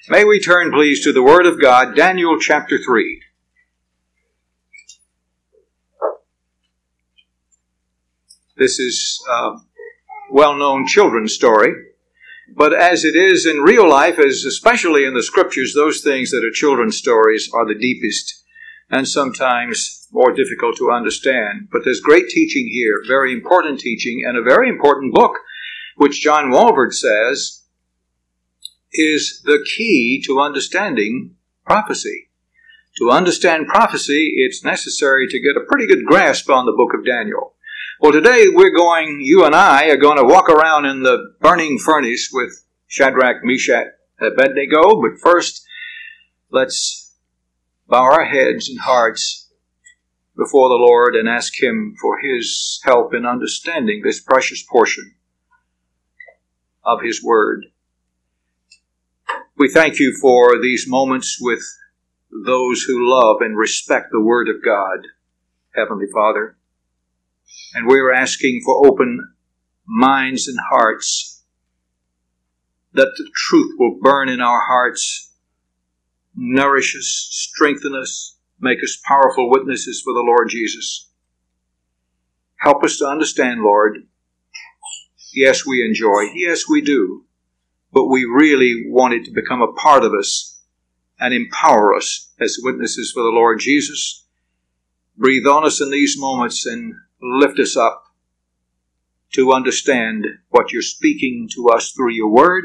May we turn, please, to the Word of God, Daniel chapter 3. This is a well-known children's story, but as it is in real life, as especially in the Scriptures, those things that are children's stories are the deepest and sometimes more difficult to understand. But there's great teaching here, very important teaching, and a very important book, which John Walvoord says is the key to understanding prophecy. To understand prophecy, it's necessary to get a pretty good grasp on the book of Daniel. Well, today you and I are going to walk around in the burning furnace with Shadrach, Meshach, and Abednego, but first, let's bow our heads and hearts before the Lord and ask Him for His help in understanding this precious portion of His Word. We thank You for these moments with those who love and respect the Word of God, Heavenly Father. And we're asking for open minds and hearts, that the truth will burn in our hearts, nourish us, strengthen us, make us powerful witnesses for the Lord Jesus. Help us to understand, Lord. Yes, we enjoy. Yes, we do. But we really want it to become a part of us and empower us as witnesses for the Lord Jesus. Breathe on us in these moments and lift us up to understand what You're speaking to us through Your Word.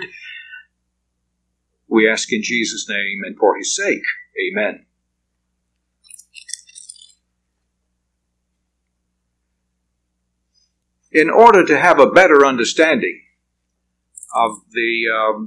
We ask in Jesus' name and for His sake. Amen. In order to have a better understanding of the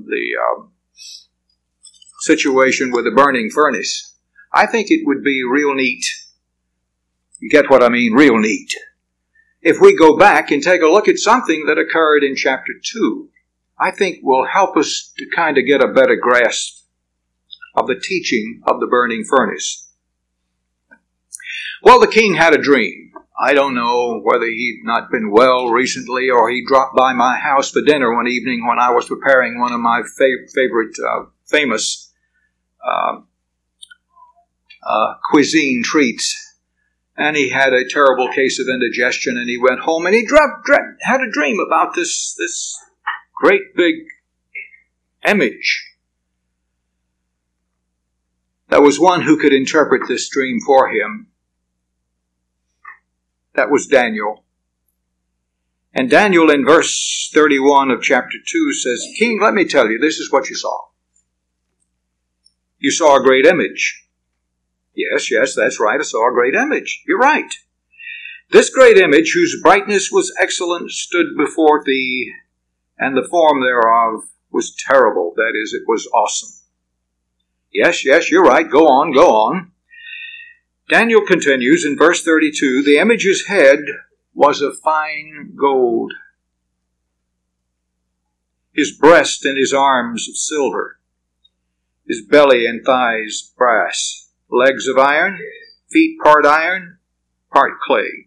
situation with the burning furnace, I think it would be real neat. You get what I mean? Real neat. If we go back and take a look at something that occurred in chapter 2, I think will help us to kind of get a better grasp of the teaching of the burning furnace. Well, the king had a dream. I don't know whether he'd not been well recently or he dropped by my house for dinner one evening when I was preparing one of my favorite famous cuisine treats. And he had a terrible case of indigestion, and he went home and he had a dream about this great big image. There was one who could interpret this dream for him. That was Daniel. And Daniel in verse 31 of chapter 2 says, "King, let me tell you, this is what you saw. You saw a great image." Yes, that's right. I saw a great image. You're right. "This great image, whose brightness was excellent, stood before thee, and the form thereof was terrible." That is, it was awesome. Yes, you're right. Go on. Daniel continues in verse 32, "The image's head was of fine gold, his breast and his arms of silver, his belly and thighs brass, legs of iron, feet part iron, part clay."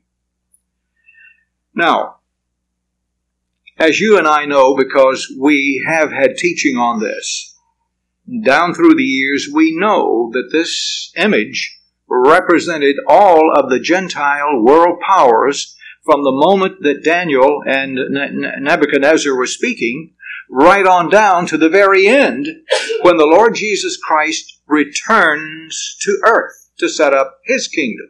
Now, as you and I know, because we have had teaching on this, down through the years, we know that this image represented all of the Gentile world powers from the moment that Daniel and Nebuchadnezzar were speaking, right on down to the very end, when the Lord Jesus Christ returns to earth to set up His kingdom.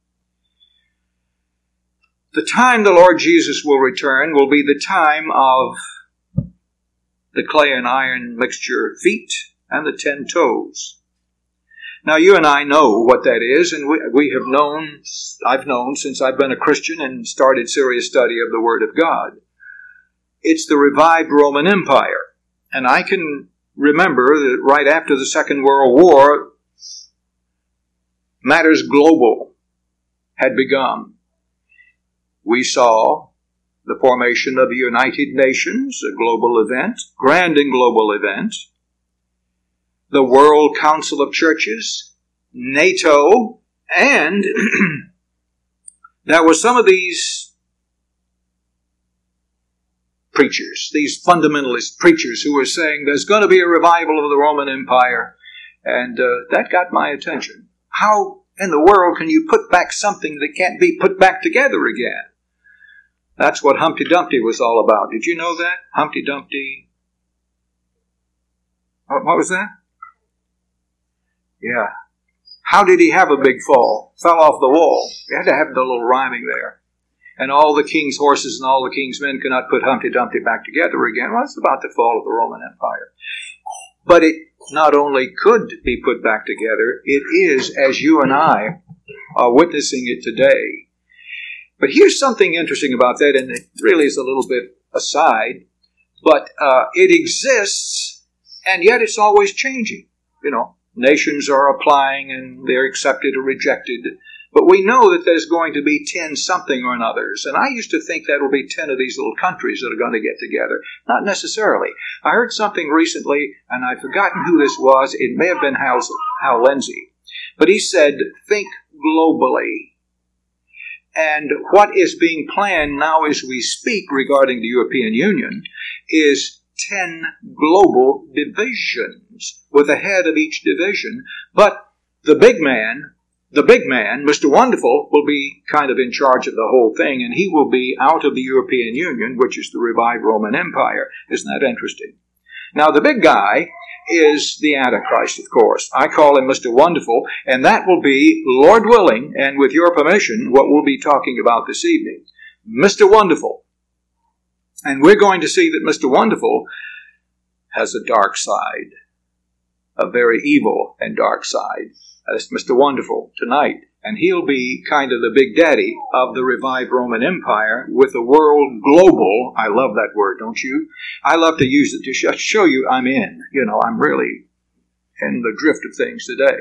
The time the Lord Jesus will return will be the time of the clay and iron mixture feet and the 10 toes. Now, you and I know what that is, and I've known since I've been a Christian and started serious study of the Word of God. It's the revived Roman Empire. And I can remember that right after the Second World War, matters global had begun. We saw the formation of the United Nations, a global event, grand and global event, the World Council of Churches, NATO, and there were some of these preachers, these fundamentalist preachers who were saying there's going to be a revival of the Roman Empire. And that got my attention. How in the world can you put back something that can't be put back together again? That's what Humpty Dumpty was all about. Did you know that? Humpty Dumpty. What was that? Yeah. How did he have a big fall? Fell off the wall. You had to have the little rhyming there. And all the king's horses and all the king's men could not put Humpty Dumpty back together again. Well, it's about the fall of the Roman Empire. But it not only could be put back together, it is, as you and I are witnessing it today. But here's something interesting about that, and it really is a little bit aside, but it exists, and yet it's always changing. You know, nations are applying, and they're accepted or rejected. But we know that there's going to be 10 something or others. And I used to think that will be 10 of these little countries that are going to get together. Not necessarily. I heard something recently, and I've forgotten who this was. It may have been Hal Lindsey. But he said, think globally. And what is being planned now as we speak regarding the European Union is 10 global divisions with a head of each division. But the big man, Mr. Wonderful, will be kind of in charge of the whole thing, and he will be out of the European Union, which is the revived Roman Empire. Isn't that interesting? Now, the big guy is the Antichrist, of course. I call him Mr. Wonderful, and that will be, Lord willing, and with your permission, what we'll be talking about this evening. Mr. Wonderful. And we're going to see that Mr. Wonderful has a dark side, a very evil and dark side. That's Mr. Wonderful tonight. And he'll be kind of the big daddy of the revived Roman Empire with the world global. I love that word, don't you? I love to use it to show you I'm in. You know, I'm really in the drift of things today.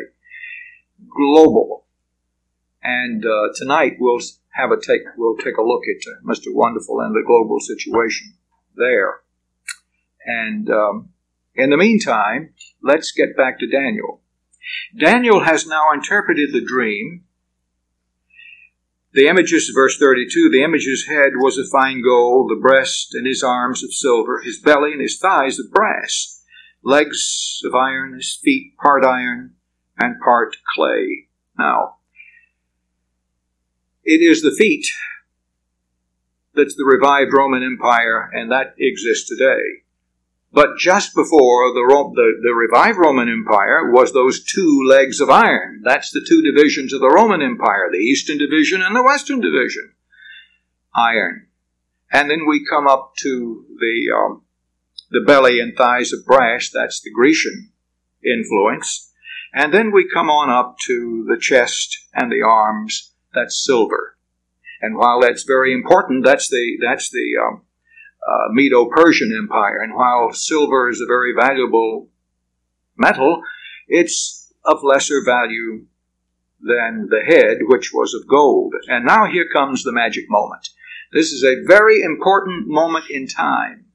Global. And tonight we'll take a look at Mr. Wonderful and the global situation there. And in the meantime, let's get back to Daniel. Daniel has now interpreted the dream. The images, verse 32, the image's head was of fine gold, the breast and his arms of silver, his belly and his thighs of brass, legs of iron, his feet part iron and part clay. Now, it is the feet that's the revived Roman Empire, and that exists today. But just before the revived Roman Empire was those 2 legs of iron. That's the 2 divisions of the Roman Empire, the Eastern Division and the Western Division. Iron. And then we come up to the belly and thighs of brass. That's the Grecian influence. And then we come on up to the chest and the arms. That's silver. And while that's very important, that's the Medo-Persian Empire, and while silver is a very valuable metal, it's of lesser value than the head, which was of gold. And now here comes the magic moment. This is a very important moment in time,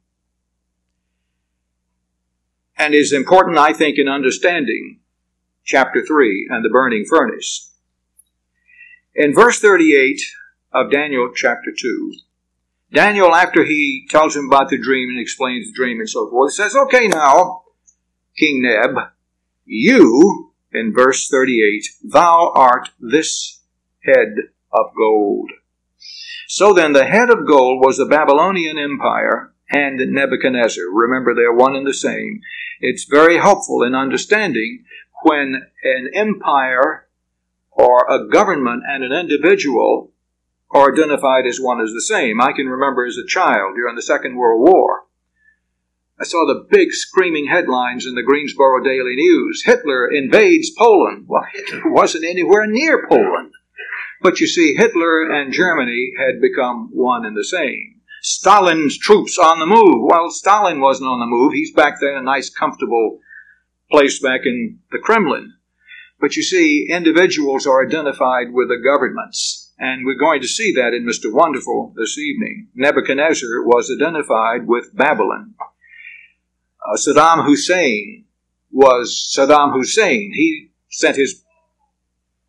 and is important, I think, in understanding chapter 3 and the burning furnace. In verse 38 of Daniel chapter 2, Daniel, after he tells him about the dream and explains the dream and so forth, says, okay, now, King Neb, you, in verse 38, thou art this head of gold. So then the head of gold was the Babylonian Empire and Nebuchadnezzar. Remember, they're one and the same. It's very helpful in understanding when an empire or a government and an individual are identified as one as the same. I can remember as a child during the Second World War, I saw the big screaming headlines in the Greensboro Daily News. Hitler invades Poland. Well, Hitler wasn't anywhere near Poland. But you see, Hitler and Germany had become one and the same. Stalin's troops on the move. Well, Stalin wasn't on the move. He's back there in a nice, comfortable place back in the Kremlin. But you see, individuals are identified with the governments. And we're going to see that in Mr. Wonderful this evening. Nebuchadnezzar was identified with Babylon. Saddam Hussein was Saddam Hussein. He sent his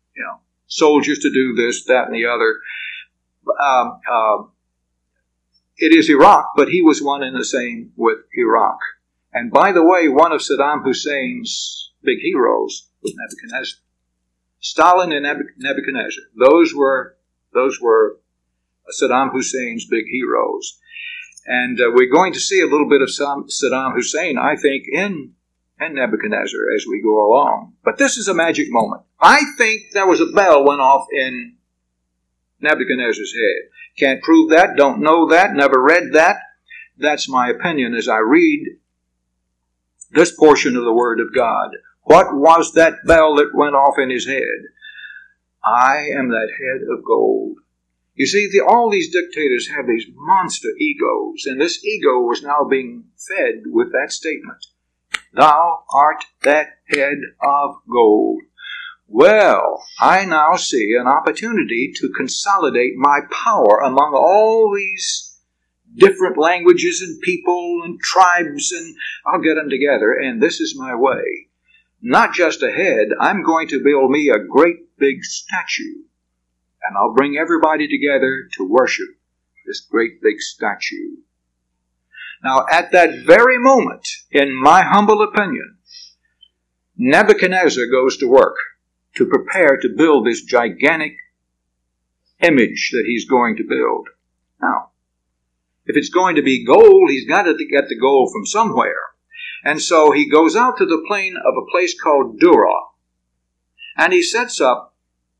soldiers to do this, that, and the other. it is Iraq, but he was one and the same with Iraq. And by the way, one of Saddam Hussein's big heroes was Nebuchadnezzar. Stalin and Nebuchadnezzar. Those were Saddam Hussein's big heroes. And we're going to see a little bit of Saddam Hussein, I think, in Nebuchadnezzar as we go along. But this is a magic moment. I think there was a bell went off in Nebuchadnezzar's head. Can't prove that, don't know that, never read that. That's my opinion as I read this portion of the Word of God. What was that bell that went off in his head? I am that head of gold. You see, all these dictators have these monster egos, and this ego was now being fed with that statement. Thou art that head of gold. Well, I now see an opportunity to consolidate my power among all these different languages and people and tribes, and I'll get them together, and this is my way. Not just a head, I'm going to build me a great big statue, and I'll bring everybody together to worship this great big statue. Now, at that very moment, in my humble opinion, Nebuchadnezzar goes to work to prepare to build this gigantic image that he's going to build. Now, if it's going to be gold, he's got to get the gold from somewhere. And so he goes out to the plain of a place called Dura, and he sets up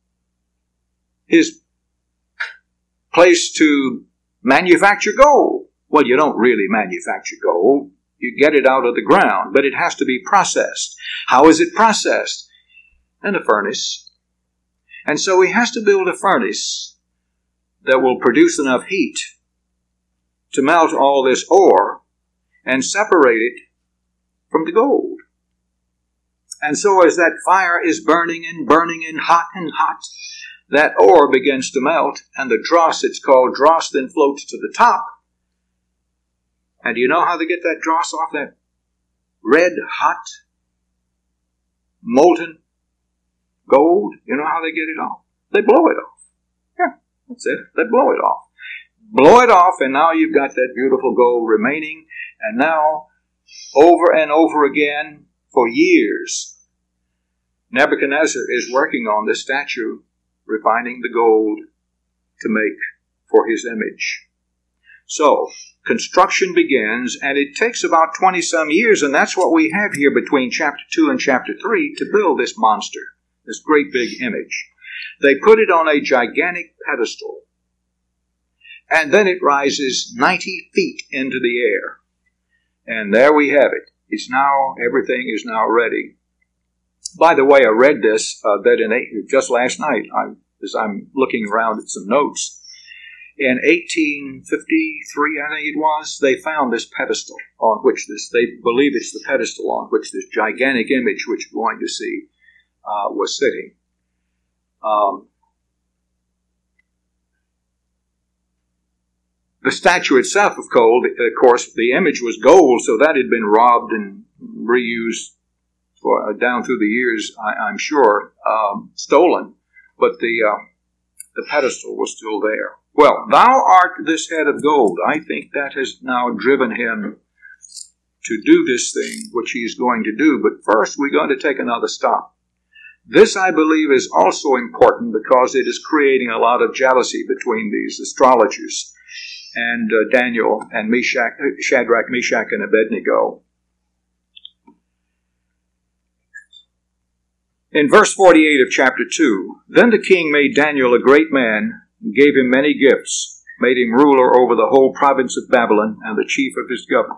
his place to manufacture gold. Well, you don't really manufacture gold. You get it out of the ground, but it has to be processed. How is it processed? In a furnace. And so he has to build a furnace that will produce enough heat to melt all this ore and separate it from the gold. And so as that fire is burning and hot, that ore begins to melt, and the dross, it's called dross, then floats to the top. And do you know how they get that dross off? That red, hot, molten gold? You know how they get it off? They blow it off. Yeah, that's it. They blow it off. Blow it off, and now you've got that beautiful gold remaining. And now, over and over again, for years, Nebuchadnezzar is working on this statue, refining the gold to make for his image. So, construction begins, and it takes about 20-some years, and that's what we have here between chapter 2 and chapter 3 to build this monster, this great big image. They put it on a gigantic pedestal, and then it rises 90 feet into the air. And there we have it. Everything is now ready. By the way, I read this just last night, as I'm looking around at some notes. In 1853, I think it was, they found this pedestal on which they believe it's the pedestal on which this gigantic image, which we're going to see, was sitting. The statue itself, of course, the image was gold, so that had been robbed and reused down through the years, I'm sure, stolen. But the pedestal was still there. Well, thou art this head of gold. I think that has now driven him to do this thing, which he's going to do. But first, we're going to take another stop. This, I believe, is also important because it is creating a lot of jealousy between these astrologers and Daniel and Shadrach, Meshach, and Abednego. In verse 48 of chapter 2, then the king made Daniel a great man, and gave him many gifts, made him ruler over the whole province of Babylon, and the chief of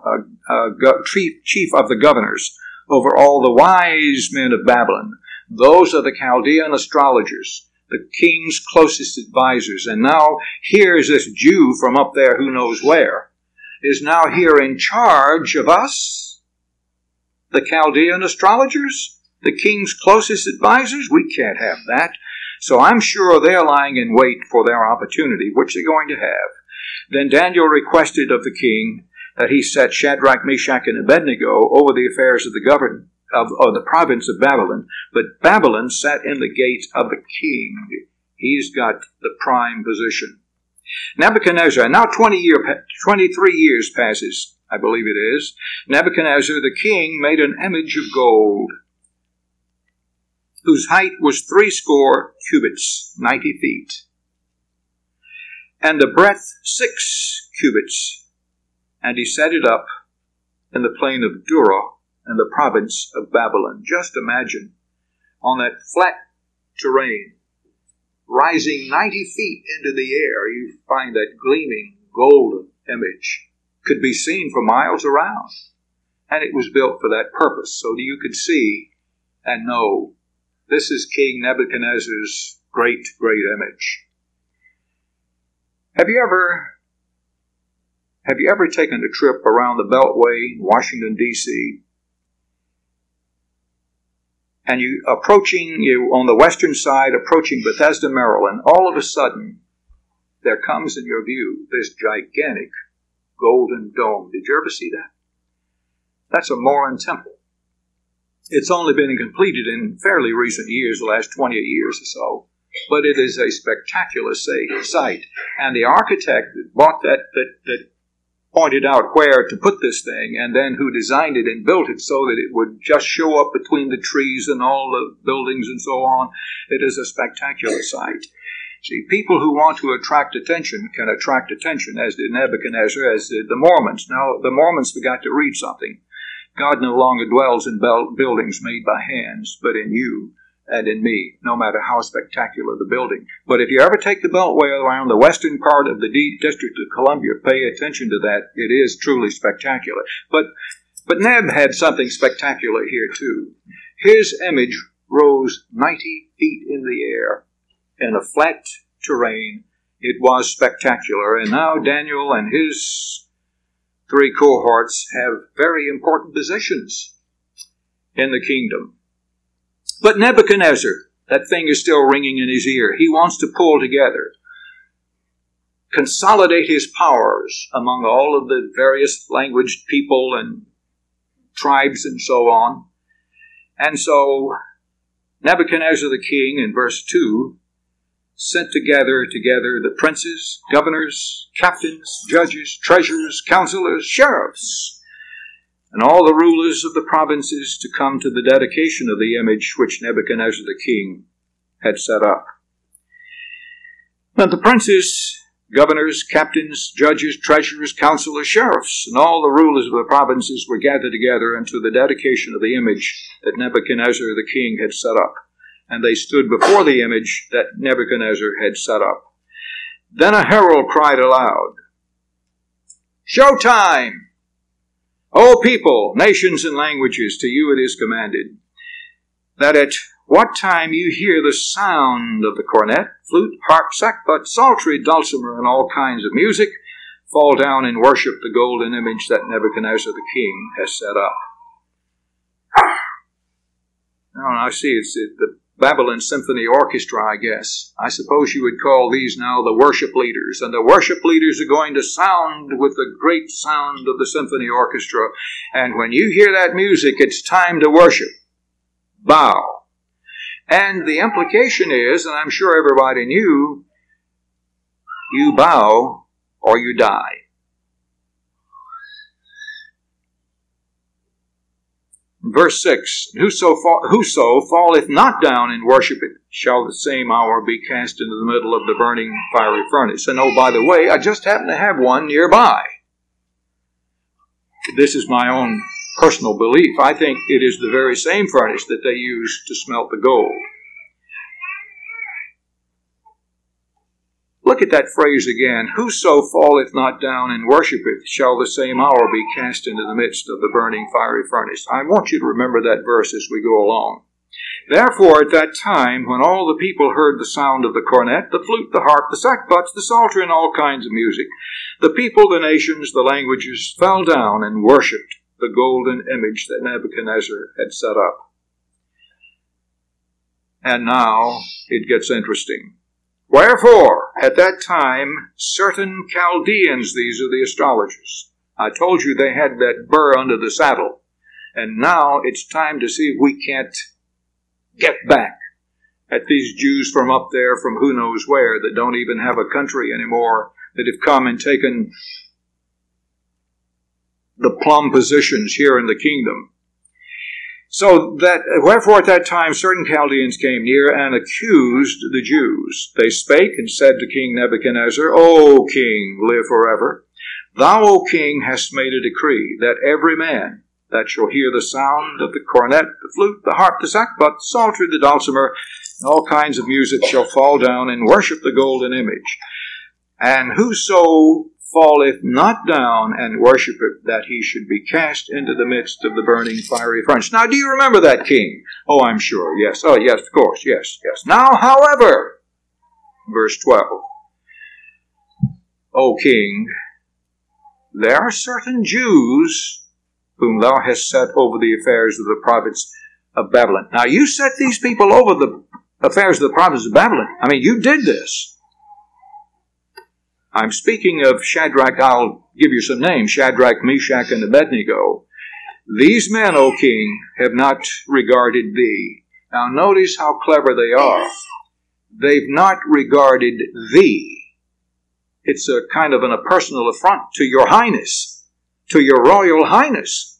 the governors over all the wise men of Babylon. Those are the Chaldean astrologers, the king's closest advisors. And now here's this Jew from up there who knows where, is now here in charge of us, the Chaldean astrologers, the king's closest advisors. We can't have that. So I'm sure they're lying in wait for their opportunity, which they're going to have. Then Daniel requested of the king that he set Shadrach, Meshach, and Abednego over the affairs of the province of Babylon. But Babylon sat in the gate of the king. He's got the prime position. Nebuchadnezzar, now 23 years passes, I believe it is. Nebuchadnezzar the king made an image of gold, whose height was 80 cubits, 90 feet, and the breadth 6 cubits. And he set it up in the plain of Dura in the province of Babylon. Just imagine, on that flat terrain, rising 90 feet into the air, you find that gleaming golden image. Could be seen for miles around. And it was built for that purpose, so that you could see and know this is King Nebuchadnezzar's great, great image. Have you ever taken a trip around the Beltway in Washington, D.C., and you on the western side, approaching Bethesda, Maryland, all of a sudden, there comes in your view this gigantic golden dome. Did you ever see that? That's a Moran temple. It's only been completed in fairly recent years, the last 20 years or so, but it is a spectacular sight. And the architect that bought that pointed out where to put this thing, and then who designed it and built it so that it would just show up between the trees and all the buildings and so on. It is a spectacular sight. See, people who want to attract attention can attract attention, as did Nebuchadnezzar, as did the Mormons. Now, the Mormons forgot to read something. God no longer dwells in buildings made by hands, but in you and in me, no matter how spectacular the building. But if you ever take the Beltway around the western part of the District of Columbia, pay attention to that. It is truly spectacular. But Neb had something spectacular here too. His image rose 90 feet in the air in a flat terrain. It was spectacular. And now Daniel and his 3 cohorts have very important positions in the kingdom. But Nebuchadnezzar, that thing is still ringing in his ear. He wants to pull together, consolidate his powers among all of the various languaged people and tribes and so on. And so Nebuchadnezzar the king, in verse 2, sent together the princes, governors, captains, judges, treasurers, counselors, sheriffs, and all the rulers of the provinces to come to the dedication of the image which Nebuchadnezzar the king had set up. But the princes, governors, captains, judges, treasurers, counselors, sheriffs, and all the rulers of the provinces were gathered together unto the dedication of the image that Nebuchadnezzar the king had set up. And they stood before the image that Nebuchadnezzar had set up. Then a herald cried aloud, "Showtime! O people, nations, and languages, to you it is commanded, that at what time you hear the sound of the cornet, flute, harp, sackbut, psaltery, dulcimer, and all kinds of music, fall down and worship the golden image that Nebuchadnezzar the king has set up." Now I see it's the Babylon Symphony Orchestra, I guess. I suppose you would call these now the worship leaders. And the worship leaders are going to sound with the great sound of the symphony orchestra. And when you hear that music, it's time to worship. Bow. And the implication is, and I'm sure everybody knew, you bow or you die. Verse 6, Whoso falleth not down and worship it, shall the same hour be cast into the middle of the burning fiery furnace. And oh, by the way, I just happen to have one nearby. This is my own personal belief. I think it is the very same furnace that they use to smelt the gold. Look at that phrase again. Whoso falleth not down and worshipeth, shall the same hour be cast into the midst of the burning fiery furnace. I want you to remember that verse as we go along. Therefore, at that time, when all the people heard the sound of the cornet, the flute, the harp, the sackbuts, the psaltery, and all kinds of music, the people, the nations, the languages fell down and worshipped the golden image that Nebuchadnezzar had set up. And now it gets interesting. Wherefore, at that time, certain Chaldeans, these are the astrologers. I told you they had that burr under the saddle. And now it's time to see if we can't get back at these Jews from up there, from who knows where, that don't even have a country anymore, that have come and taken the plum positions here in the kingdom. So that, wherefore at that time certain Chaldeans came near and accused the Jews. They spake and said to King Nebuchadnezzar, O king, live forever. Thou, O king, hast made a decree that every man that shall hear the sound of the cornet, the flute, the harp, the sackbut, the psaltery, the dulcimer, and all kinds of music shall fall down and worship the golden image. And whoso falleth not down and worshipeth, that he should be cast into the midst of the burning fiery furnace. Now, do you remember that king? Oh, I'm sure, yes. Oh, yes, of course, yes. Now, however, verse 12, O king, there are certain Jews whom thou hast set over the affairs of the province of Babylon. Now, you set these people over the affairs of the province of Babylon. I mean, you did this. I'm speaking of Shadrach. I'll give you some names: Shadrach, Meshach, and Abednego. These men, O king, have not regarded thee. Now notice how clever they are. They've not regarded thee. It's a kind of a personal affront to your highness, to your royal highness.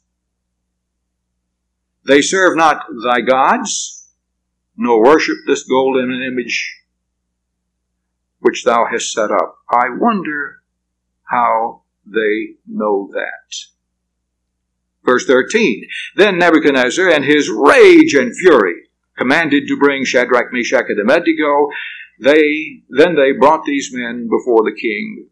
They serve not thy gods, nor worship this golden image which thou hast set up. I wonder how they know that. Verse 13, Then Nebuchadnezzar, in his rage and fury, commanded to bring Shadrach, Meshach, and Abednego. Then they brought these men before the king.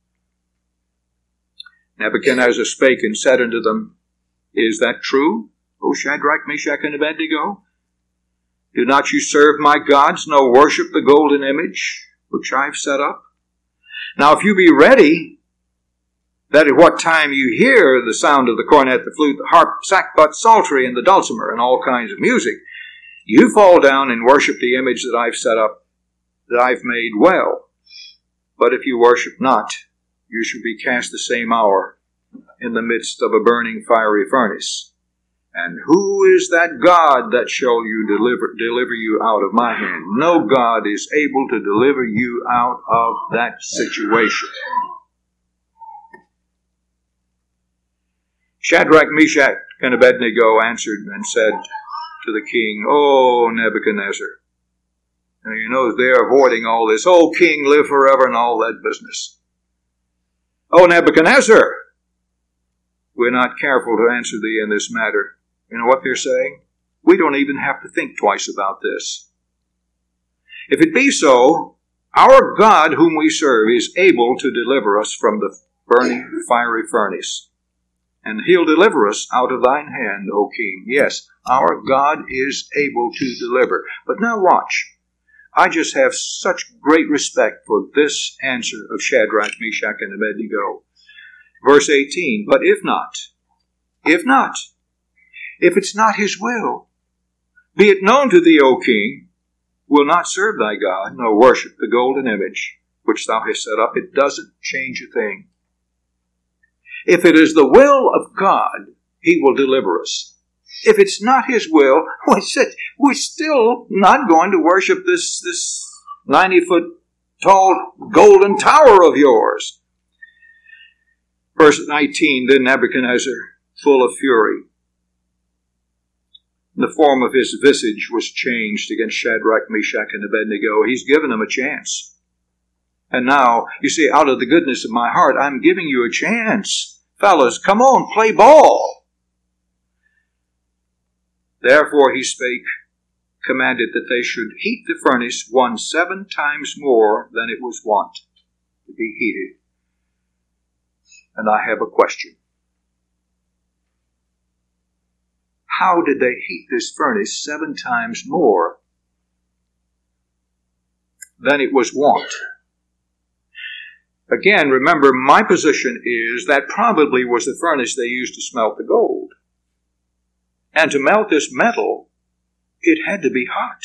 Nebuchadnezzar spake and said unto them, Is that true, O Shadrach, Meshach, and Abednego? Do not you serve my gods, nor worship the golden image which I've set up? Now if you be ready, that at what time you hear the sound of the cornet, the flute, the harp, sackbut, psaltery, and the dulcimer, and all kinds of music, you fall down and worship the image that I've set up, that I've made well. But if you worship not, you shall be cast the same hour in the midst of a burning fiery furnace. And who is that God that shall you deliver you out of my hand? No God is able to deliver you out of that situation. Shadrach, Meshach, and Abednego answered and said to the king, O Nebuchadnezzar. And you know they're avoiding all this. O king, live forever, and all that business. O Nebuchadnezzar, we're not careful to answer thee in this matter. You know what they're saying? We don't even have to think twice about this. If it be so, our God whom we serve is able to deliver us from the burning fiery furnace. And he'll deliver us out of thine hand, O king. Yes, our God is able to deliver. But now watch. I just have such great respect for this answer of Shadrach, Meshach, and Abednego. Verse 18, But if not, if it's not his will, be it known to thee, O king, will not serve thy God, nor worship the golden image which thou hast set up. It doesn't change a thing. If it is the will of God, he will deliver us. If it's not his will, we're still not going to worship this 90-foot tall golden tower of yours. Verse 19, Then Nebuchadnezzar, full of fury, the form of his visage was changed against Shadrach, Meshach, and Abednego. He's given them a chance. And now, you see, out of the goodness of my heart, I'm giving you a chance. Fellas, come on, play ball. Therefore he spake, commanded that they should heat the furnace 7 times more than it was wont to be heated. And I have a question. How did they heat this furnace 7 times more than it was wont? Again, remember, my position is that probably was the furnace they used to smelt the gold. And to melt this metal, it had to be hot.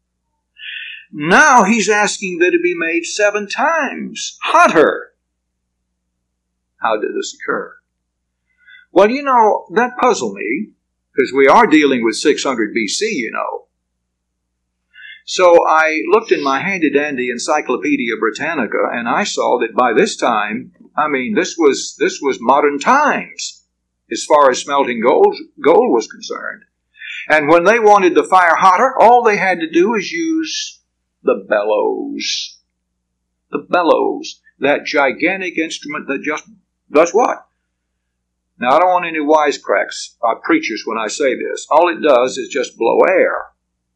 Now he's asking that it be made 7 times hotter. How did this occur? Well, you know, that puzzled me, because we are dealing with 600 BC, you know. So I looked in my handy-dandy Encyclopedia Britannica, and I saw that by this time, this was modern times as far as smelting gold was concerned. And when they wanted the fire hotter, all they had to do is use the bellows. The bellows, that gigantic instrument that just does what? Now, I don't want any wisecracks by preachers when I say this. All it does is just blow air.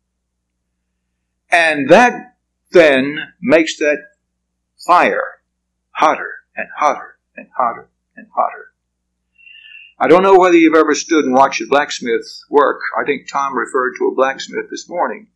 And that then makes that fire hotter and hotter and hotter and hotter. I don't know whether you've ever stood and watched a blacksmith work. I think Tom referred to a blacksmith this morning.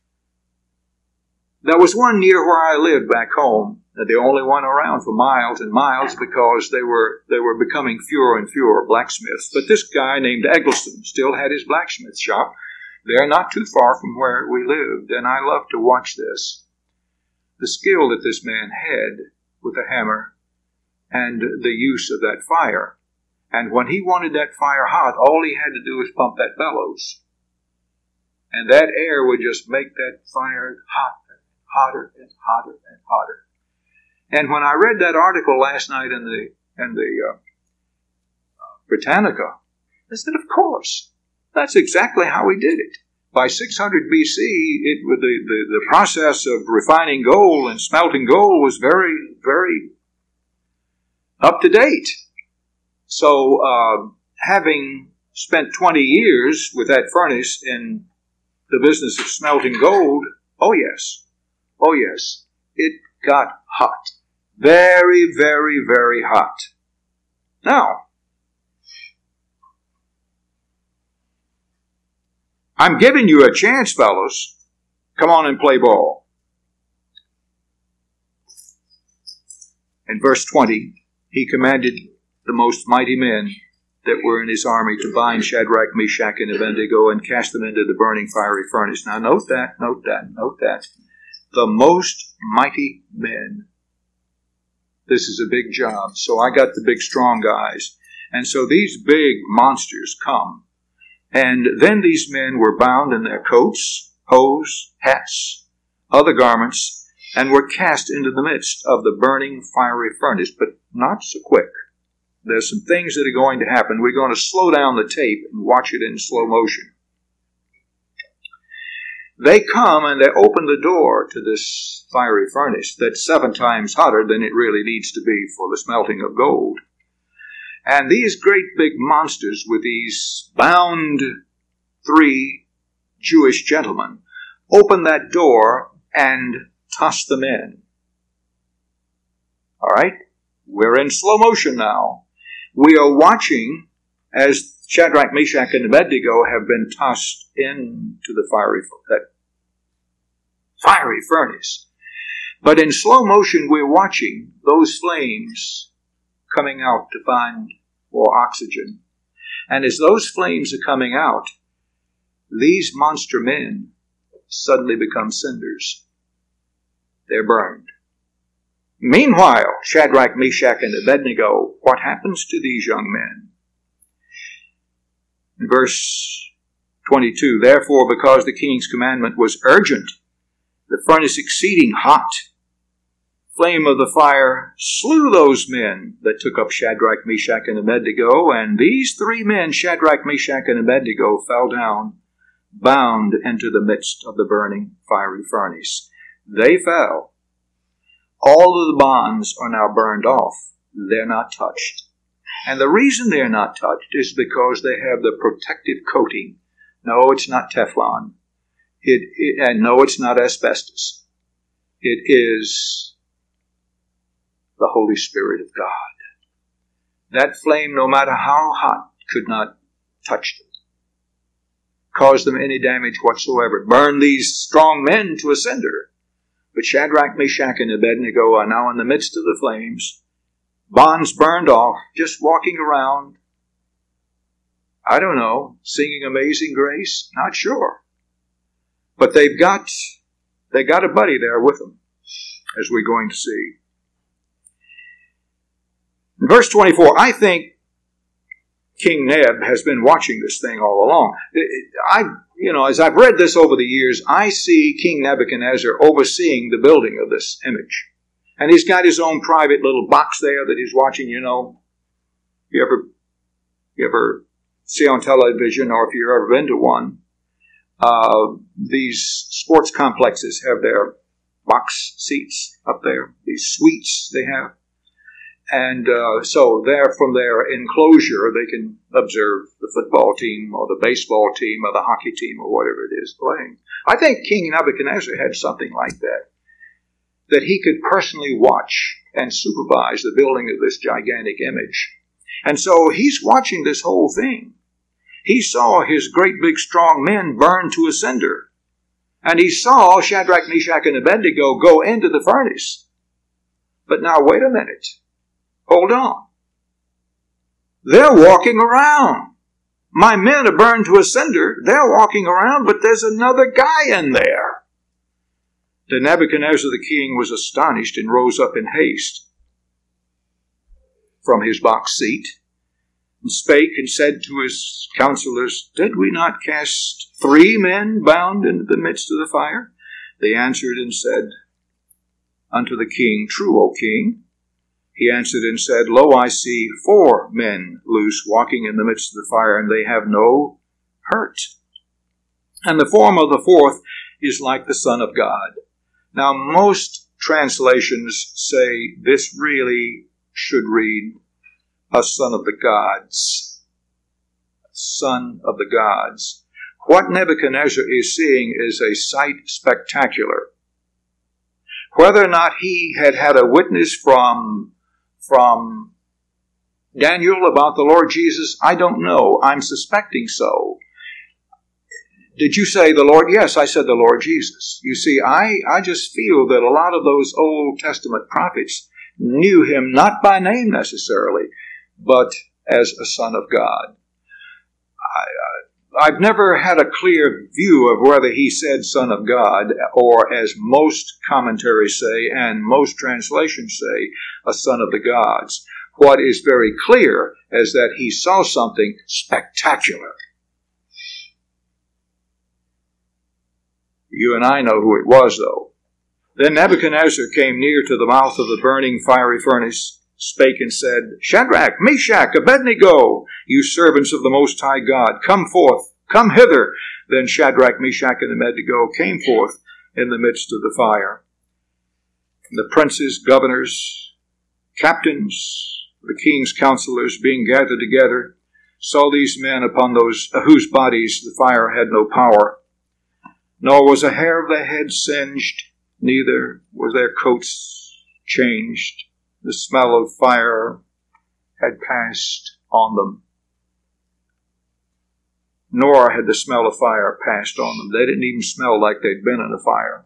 There was one near where I lived back home, that the only one around for miles and miles because they were becoming fewer and fewer blacksmiths. But this guy named Eggleston still had his blacksmith shop there, not too far from where we lived, and I loved to watch this. The skill that this man had with a hammer and the use of that fire. And when he wanted that fire hot, all he had to do was pump that bellows. And that air would just make that fire hotter and hotter and hotter. And when I read that article last night in the Britannica, I said, of course, that's exactly how he did it. By 600 BC, the process of refining gold and smelting gold was very, very up to date. So, having spent 20 years with that furnace in the business of smelting gold, oh yes, it got hot. Very, very, very hot. Now, I'm giving you a chance, fellows. Come on and play ball. In verse 20, he commanded the most mighty men that were in his army to bind Shadrach, Meshach, and Abednego and cast them into the burning fiery furnace. Now note that. The most mighty men. This is a big job. So I got the big strong guys. And so these big monsters come. And then these men were bound in their coats, hose, hats, other garments, and were cast into the midst of the burning fiery furnace, but not so quick. There's some things that are going to happen. We're going to slow down the tape and watch it in slow motion. They come and they open the door to this fiery furnace that's 7 times hotter than it really needs to be for the smelting of gold. And these great big monsters with these bound 3 Jewish gentlemen open that door and toss them in. All right? We're in slow motion now. We are watching as Shadrach, Meshach, and Abednego have been tossed into the fiery furnace. But in slow motion, we're watching those flames coming out to find more oxygen. And as those flames are coming out, these monster men suddenly become cinders. They're burned. Meanwhile, Shadrach, Meshach, and Abednego, what happens to these young men? In verse 22, therefore, because the king's commandment was urgent, the furnace exceeding hot, flame of the fire slew those men that took up Shadrach, Meshach, and Abednego, and these 3 men, Shadrach, Meshach, and Abednego, fell down, bound into the midst of the burning fiery furnace. They fell. All of the bonds are now burned off. They're not touched. And the reason they're not touched is because they have the protective coating. No, it's not Teflon. And no, it's not asbestos. It is the Holy Spirit of God. That flame, no matter how hot, could not touch them, cause them any damage whatsoever, burn these strong men to a cinder. But Shadrach, Meshach, and Abednego are now in the midst of the flames, bonds burned off, just walking around, I don't know, singing Amazing Grace? Not sure. But they got a buddy there with them, as we're going to see. In verse 24, I think King Neb has been watching this thing all along. As I've read this over the years, I see King Nebuchadnezzar overseeing the building of this image. And he's got his own private little box there that he's watching, You ever see on television, or if you've ever been to one, these sports complexes have their box seats up there, these suites they have. And so there, from their enclosure, they can observe the football team or the baseball team or the hockey team or whatever it is playing. I think King Nebuchadnezzar had something like that he could personally watch and supervise the building of this gigantic image. And so he's watching this whole thing. He saw his great big strong men burn to a cinder. And he saw Shadrach, Meshach, and Abednego go into the furnace. But now wait a minute. Hold on. They're walking around. My men are burned to a cinder. They're walking around, but there's another guy in there. Then Nebuchadnezzar the king was astonished and rose up in haste from his box seat, and spake and said to his counselors, Did we not cast 3 men bound into the midst of the fire? They answered and said unto the king, True, O king. He answered and said, Lo, I see 4 men loose walking in the midst of the fire, and they have no hurt. And the form of the 4th is like the Son of God. Now, most translations say this really should read, a son of the gods. Son of the gods. What Nebuchadnezzar is seeing is a sight spectacular. Whether or not he had a witness from Daniel about the Lord Jesus, I don't know. I'm suspecting so. Did you say the Lord? Yes, I said the Lord Jesus. You see, I just feel that a lot of those Old Testament prophets knew him not by name necessarily, but as a son of God. I've never had a clear view of whether he said son of God, or as most commentaries say, and most translations say, a son of the gods. What is very clear is that he saw something spectacular. You and I know who it was, though. Then Nebuchadnezzar came near to the mouth of the burning fiery furnace, spake and said, Shadrach, Meshach, Abednego, you servants of the Most High God, come forth, come hither. Then Shadrach, Meshach, and Abednego came forth in the midst of the fire. The princes, governors, captains, the king's counselors, being gathered together, saw these men upon whose bodies the fire had no power, nor was a hair of their head singed, neither was their coats changed. The smell of fire had passed on them. Nor had the smell of fire passed on them. They didn't even smell like they'd been in a fire,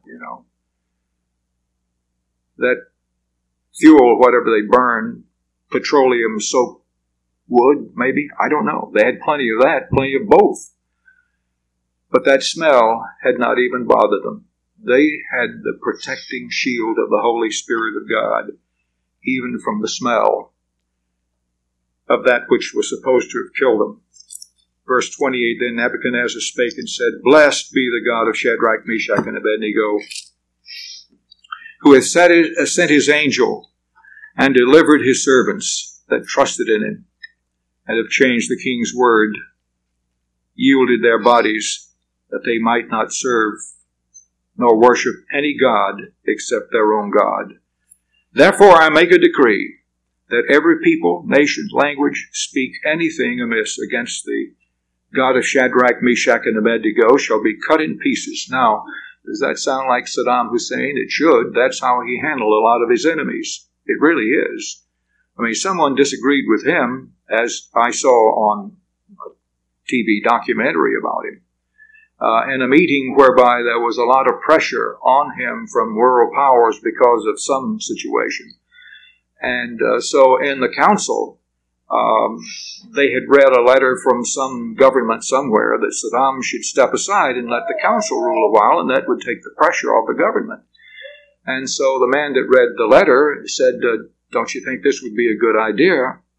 That fuel, whatever they burned, petroleum soaked wood, maybe? I don't know. They had plenty of that, plenty of both. But that smell had not even bothered them. They had the protecting shield of the Holy Spirit of God, even from the smell of that which was supposed to have killed them. Verse 28, Then Nebuchadnezzar spake and said, Blessed be the God of Shadrach, Meshach, and Abednego, who hath sent his angel and delivered his servants that trusted in him, and have changed the king's word, yielded their bodies, that they might not serve nor worship any god except their own God. Therefore I make a decree that every people, nation, language, speak anything amiss against the God of Shadrach, Meshach, and Abednego shall be cut in pieces. Now, does that sound like Saddam Hussein? It should. That's how he handled a lot of his enemies. It really is. I mean, someone disagreed with him, as I saw on a TV documentary about him, in a meeting whereby there was a lot of pressure on him from world powers because of some situation. And so in the council, they had read a letter from some government somewhere that Saddam should step aside and let the council rule a while, and that would take the pressure off the government. And so the man that read the letter said, don't you think this would be a good idea?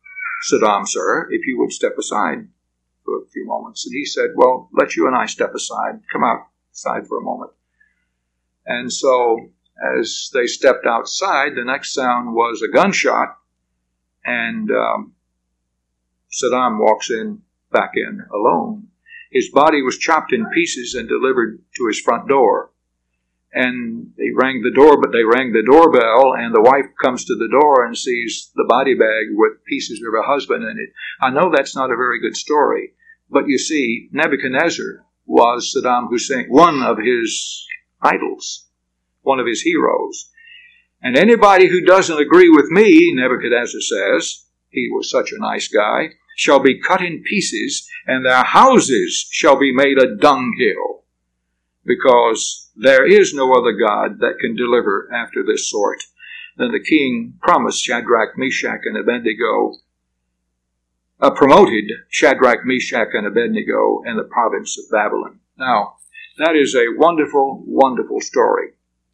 Saddam, sir, if you would step aside for a few moments. And he said, well, let you and I step aside. Come outside for a moment. And so as they stepped outside, the next sound was a gunshot, and Saddam walks back in alone. His body was chopped in pieces and delivered to his front door. And they rang the doorbell, and the wife comes to the door and sees the body bag with pieces of her husband in it. I know that's not a very good story, but you see, Nebuchadnezzar was Saddam Hussein, one of his idols, one of his heroes. And anybody who doesn't agree with me, Nebuchadnezzar says, he was such a nice guy, shall be cut in pieces, and their houses shall be made a dunghill, because there is no other God that can deliver after this sort. Then the king promised Shadrach, Meshach, and Abednego, promoted Shadrach, Meshach, and Abednego in the province of Babylon. Now, that is a wonderful, wonderful story.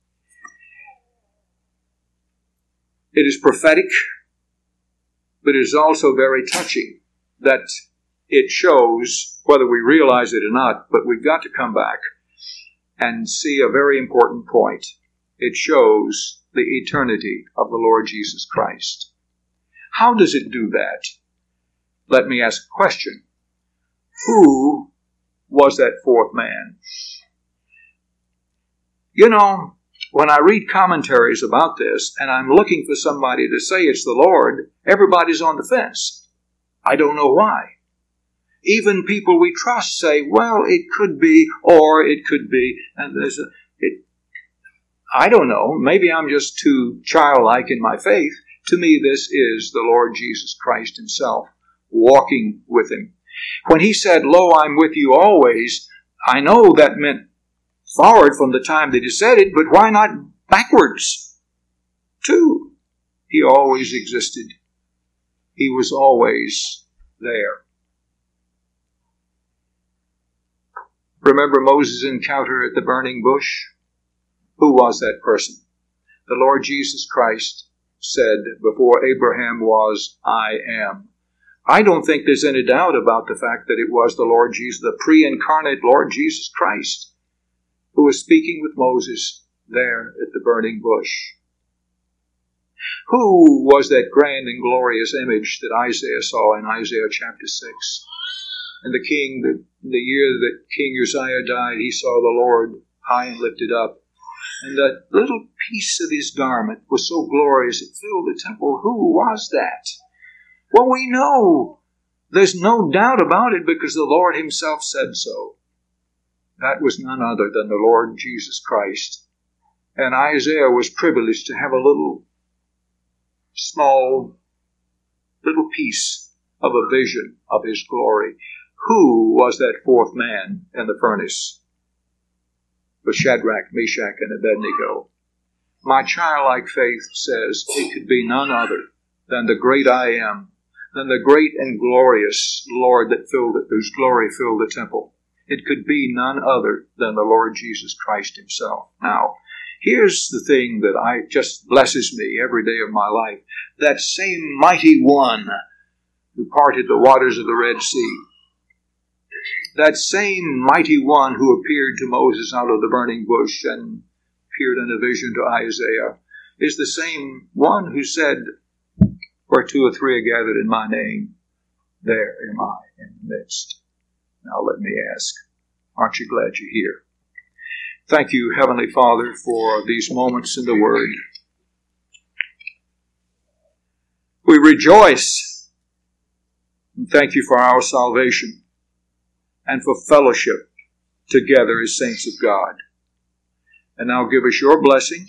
It is prophetic, but it is also very touching that it shows, whether we realize it or not, but we've got to come back and see a very important point. It shows the eternity of the Lord Jesus Christ. How does it do that? Let me ask a question. Who was that fourth man? You know, when I read commentaries about this, and I'm looking for somebody to say it's the Lord, everybody's on the fence. I don't know why. Even people we trust say, well, it could be, or it could be, and I don't know, maybe I'm just too childlike in my faith. To me, this is the Lord Jesus Christ himself, walking with him. When he said, lo, I'm with you always, I know that meant forward from the time that he said it, but why not backwards too? He always existed. He was always there. Remember Moses' encounter at the burning bush? Who was that person? The Lord Jesus Christ said, before Abraham was, I am. I don't think there's any doubt about the fact that it was the Lord Jesus, the pre-incarnate Lord Jesus Christ, who was speaking with Moses there at the burning bush. Who was that grand and glorious image that Isaiah saw in Isaiah chapter 6? And the king, the year that King Uzziah died, he saw the Lord high and lifted up. And that little piece of his garment was so glorious it filled the temple. Who was that? Well, we know. There's no doubt about it because the Lord himself said so. That was none other than the Lord Jesus Christ. And Isaiah was privileged to have a small piece of a vision of his glory. Who was that fourth man in the furnace? With Shadrach, Meshach, and Abednego. My childlike faith says it could be none other than the great I am, than the great and glorious Lord that filled it, whose glory filled the temple. It could be none other than the Lord Jesus Christ himself. Now, here's the thing that just blesses me every day of my life. That same mighty one who parted the waters of the Red Sea, that same mighty one who appeared to Moses out of the burning bush and appeared in a vision to Isaiah, is the same one who said, where two or three are gathered in my name, there am I in the midst. Now let me ask, aren't you glad you're here? Thank you, Heavenly Father, for these moments in the Word. We rejoice and thank you for our salvation and for fellowship together as saints of God. And now give us your blessing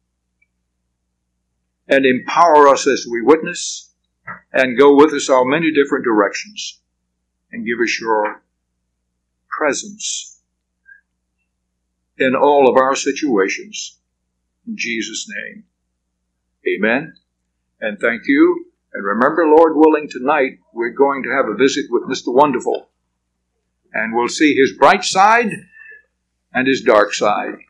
and empower us as we witness and go with us our many different directions and give us your presence in all of our situations. In Jesus' name, amen. And thank you. And remember, Lord willing, tonight we're going to have a visit with Mr. Wonderful. And we'll see his bright side and his dark side.